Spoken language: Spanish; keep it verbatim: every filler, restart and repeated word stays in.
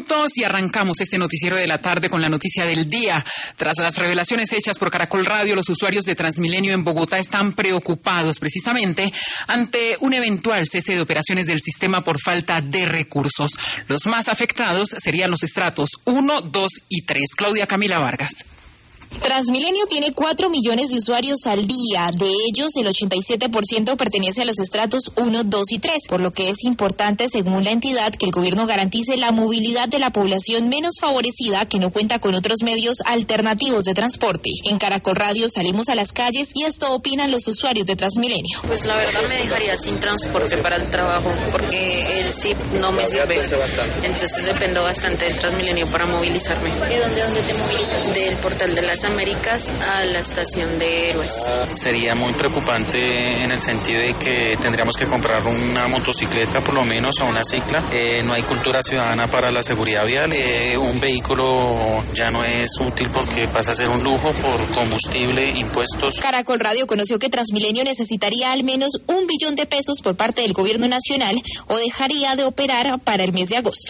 minutos y arrancamos este noticiero de la tarde con la noticia del día. Tras las revelaciones hechas por Caracol Radio, los usuarios de Transmilenio en Bogotá están preocupados precisamente ante un eventual cese de operaciones del sistema por falta de recursos. Los más afectados serían los estratos uno, dos y tres. Claudia Camila Vargas. Transmilenio tiene cuatro millones de usuarios al día. De ellos, el ochenta y siete por ciento pertenece a los estratos uno, dos y tres, por lo que es importante, según la entidad, que el gobierno garantice la movilidad de la población menos favorecida que no cuenta con otros medios alternativos de transporte. En Caracol Radio salimos a las calles y esto opinan los usuarios de Transmilenio. Pues la verdad me dejaría sin transporte para el trabajo porque el S I P no me sirve. Entonces dependo bastante del Transmilenio para movilizarme. ¿De dónde, dónde te movilizas? Del portal de las Américas a la estación de Héroes. Sería muy preocupante en el sentido de que tendríamos que comprar una motocicleta por lo menos o una cicla. Eh, no hay cultura ciudadana para la seguridad vial. Eh, un vehículo ya no es útil porque pasa a ser un lujo por combustible, impuestos. Caracol Radio conoció que Transmilenio necesitaría al menos un billón de pesos por parte del gobierno nacional o dejaría de operar para el mes de agosto.